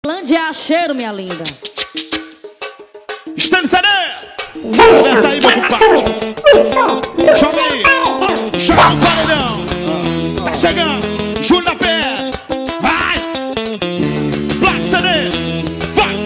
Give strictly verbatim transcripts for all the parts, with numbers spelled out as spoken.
Lândia cheiro, minha linda. Estando Saré! Desce aí, meu compadre. Joga aí. Joga o paredão. Tá chegando. Júlio da Pé. Vai. Black Saré. Vai.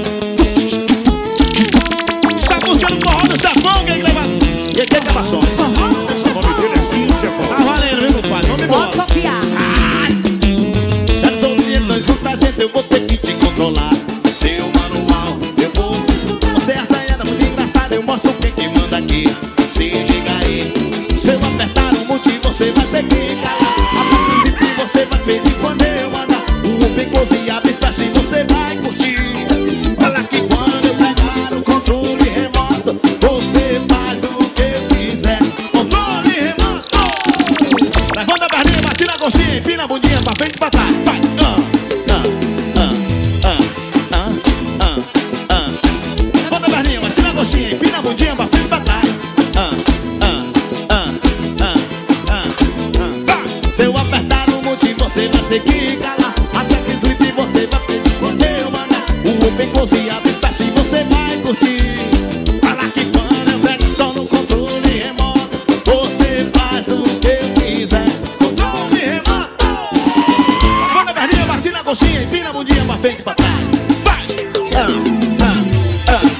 Essa música no forró do Chefão. Quem leva? E quem leva som? O nome dele é Kim Chefão. Tá valendo, meu compadre. Vamos embora. Pode confiar. Já sou menino, não escuta a gente. Eu vou ter que te controlar. Seu manual, eu vou te estudar. Você é assanhada, muito engraçada. Eu mostro quem que manda aqui. Se liga aí. Se eu apertar um monte, você vai ter que calar. A partir de você vai feliz quando eu mandar. O open close e abre festa e você vai curtir. Olha que quando eu pegar o controle remoto, você faz o que eu quiser. Controle remoto. Levanta a perninha, bate na coxinha, empina a bundinha pra frente e pra trás. Vai. Empina a bundinha pra frente e pra trás. Ah, ah, ah, ah, ah, ah. Se eu apertar um monte, você vai ter que calar. Até que sleep você vai pedir quando eu mandar. O open close abre festa e você vai curtir. Fala que quando eu pego só no controle remoto, você faz o que eu quiser. Controle remoto. Levanta a perninha, bate na coxinha, empina a bundinha pra frente e pra trás. Vai! Ah, ah, ah.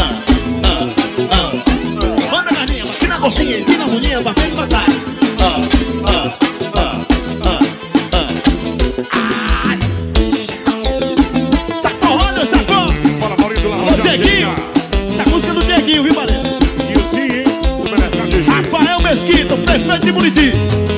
Coxinha, empina a bundinha pra frente e pra trás. Ah, ah, ah, ah, ah. Ai. Sacão, olha o sacão. Bora, Maurício, lá. Ô, Dieguinho. Essa música é do Dieguinho, viu, Maria? Tiozinho, hein? Supermercado de G. Rafael Mesquita, o prefeito de Buriti.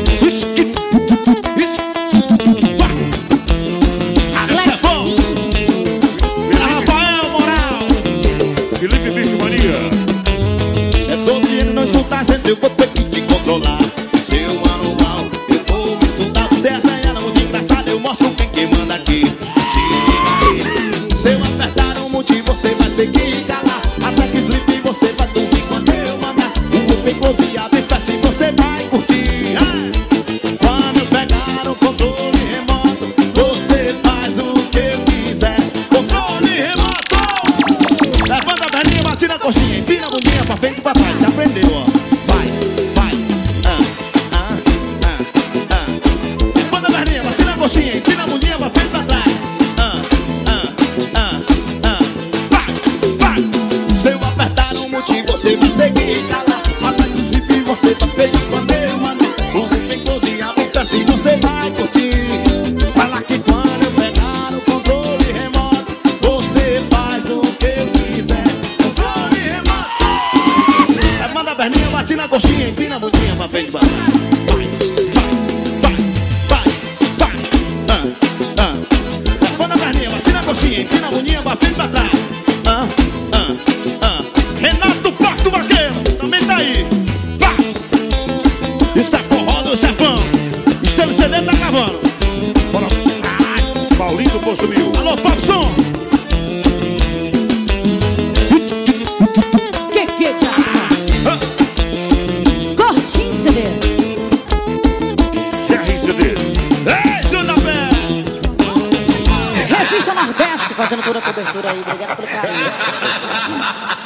Olha o chefão. Rafael Moral. Felipe Bicho Mania. Não escuta a gente, eu vou ter que te controlar. Seu manual, eu vou me estudar. Você é assanhada, muito engraçada. Eu mostro quem que manda aqui. Se liga aí. Se eu apertar um monte, você vai ter que calar. Até que sleep você vai dormir quando eu mandar. O open close abre festa e você vai curtir. Ah! Quando eu pegar o controle remoto, você faz o que eu quiser. Controle remoto. Levanta a perninha, bate na coxinha, empina a bundinha pra frente e pra trás. Já aprendeu, ó. Vai, vai. Ah, ah, ah, ah. Levanta a perninha, bate na coxinha, empina a bundinha pra frente e pra trás. Ah, ah, ah, ah. Vai, vai. Se eu apertar um monte, você vai ter que calar. Até que o flip você vai feliz quando eu mandar. O open close abre festa e você vai curtir. Fala que quando eu pegar o controle remoto, você faz o que eu quiser. Controle remoto. Levanta a perninha, bate na coxinha, empina a bundinha pra frente e pra trás. Vai, vai, vai, vai, vai. Ah, ah. Levanta a perninha, bate na coxinha, empina a bundinha pra frente e pra trás. Ah, ah, ah. Renato Porto Vaqueiro, também tá aí. Vai. Isso é forró do Chefão. Estamos C D, tá gravando. Bora. Paulinho do Posto Mil. Alô, Fabson. Que que é Ah. Gordinho C Ds. G R C D. Ei, Júlio da Pé. Revista Nordeste fazendo toda a cobertura aí. Obrigado pelo carinho.